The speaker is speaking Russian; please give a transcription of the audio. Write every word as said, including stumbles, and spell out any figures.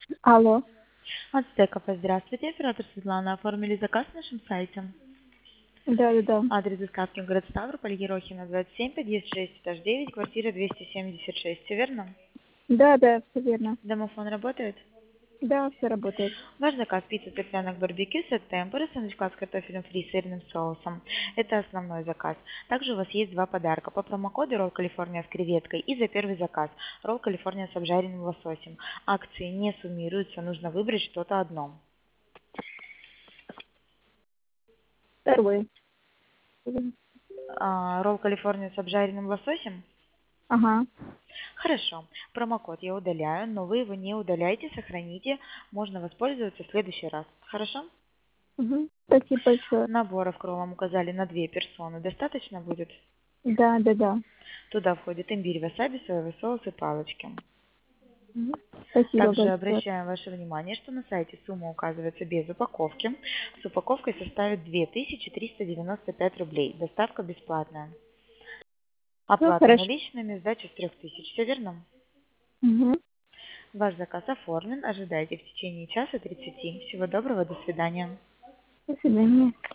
Алло. Ацтеков, здравствуйте, оператор Светлана. Оформили заказ на нашем сайте. Да-да-да. Адрес доставки город Ставрополь, Ерохина, двадцать семь, подъезд шесть, этаж девять, квартира двести семьдесят шесть. Все верно? Да-да, все верно. Домофон работает? Да, все работает. Ваш заказ пицца цыпленок барбекю, сет темпора, сэндвичка с картофелем фри и сырным соусом. Это основной заказ. Также у вас есть два подарка. По промокоду ролл Калифорния с креветкой и за первый заказ ролл Калифорния с обжаренным лососем. Акции не суммируются, нужно выбрать что-то одно. Второй. А, ролл Калифорния с обжаренным лососем? Ага. Хорошо. Промокод я удаляю, но вы его не удаляйте, сохраните. Можно воспользоваться в следующий раз. Хорошо? Угу. Спасибо большое. Наборов, которые вам указали, на две персоны достаточно будет? Да-да-да. Туда входит имбирь, васаби, соевый соус и палочки. Мгм. Спасибо Также большое. обращаем ваше внимание, что на сайте сумма указывается без упаковки. С упаковкой составит две тысячи триста девяносто пять рублей. Доставка бесплатная. Все Оплата хорошо. наличными, сдача с трех тысяч. Все верно? Угу. Ваш заказ оформлен. Ожидайте в течение часа тридцати. Всего доброго, до свидания. До свидания.